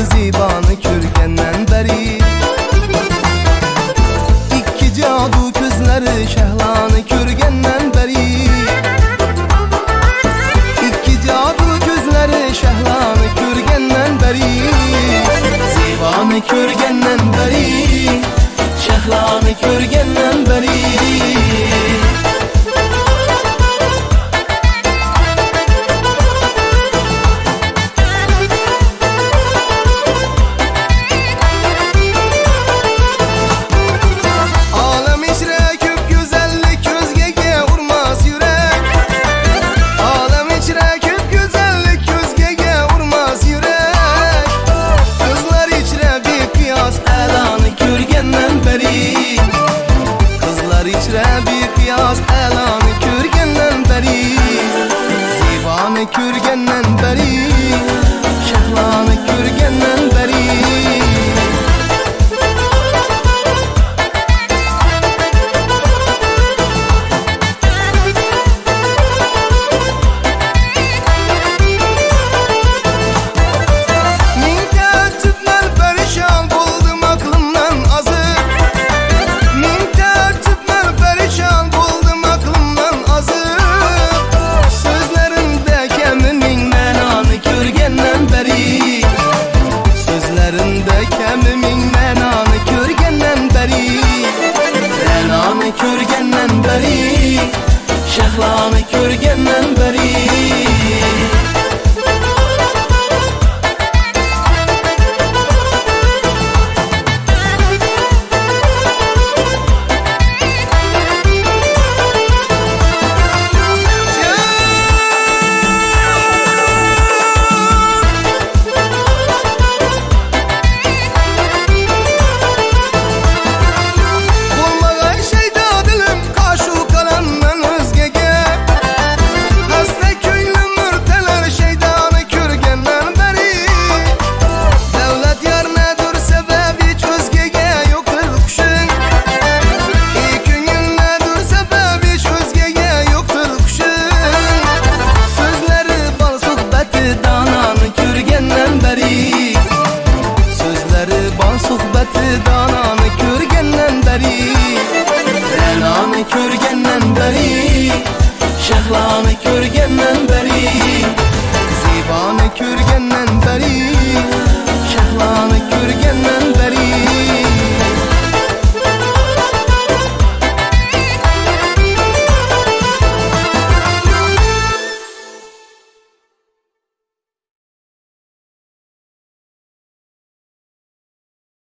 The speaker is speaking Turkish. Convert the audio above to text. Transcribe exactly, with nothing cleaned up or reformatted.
Zibani körgenden beri İki cadu gözleri Şehlanı körgenden beri İki cadu gözleri Şehlanı körgenden beri Zibani körgenden beri Şehlanı körgenden beri Kızlar içre bir kıyas elanı körgenden beri Zibani körgenden beri Şehlanı körgenden beri Sözlerinde kemimin menanı körgenden beri Menanı körgenden beri Şehlanı körgenden beri Sohbeti dananı körgenden beri Renanı körgenden beri Şehlanı körgenden beri